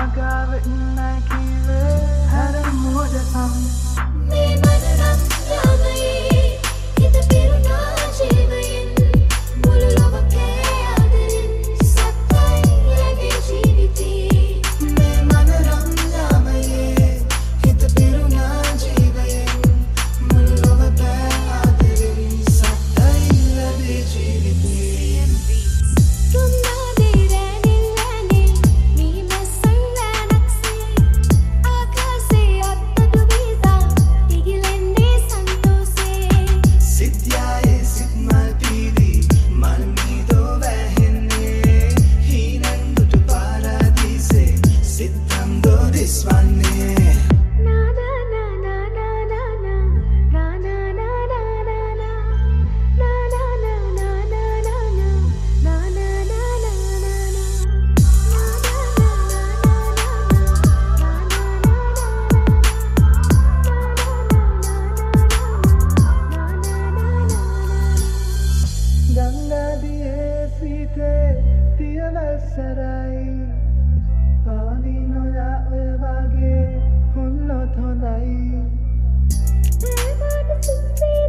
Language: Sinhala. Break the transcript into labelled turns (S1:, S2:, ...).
S1: මාගාව ඉන්නයි කීවේ හැර මෝඩ සම්
S2: මේ මනරම් යාමයේ හිත පිරුණා ජීවයෙන් මුළු ලෝකේ ආදරෙන් සත්‍යයි ලැබේ ජීවිතේ
S1: මේ මනරම් යාමයේ හිත පිරුණා ජීවයෙන් මුළු ලෝකේ ආදරෙන් සත්‍යයි ලැබේ ජීවිතේ
S2: තුන්නා දේරනිල් ලනිල් මේ මසංගනක්සේ ආකාසේ අත්තඩු වීසා ඉගිලෙන්නේ සන්තෝසේ
S1: සිත්යායේ සිත් මල් පීරි මල් මීදෝ වැහෙන්නේ හීනන් දුටු පාරාදීසේ සිත්තම් දොරිස්වන්නේ
S2: නා නා නා නා නා නා නා නා නා නා නා නා නා නා නා නා නා නා නා
S1: ගංගාදියේ සීතේ තියවල් සරයි පාවි නොයා ඔය වගේ හුන්නොත් හොඳයි
S2: ඒ වාට සුත්‍රේ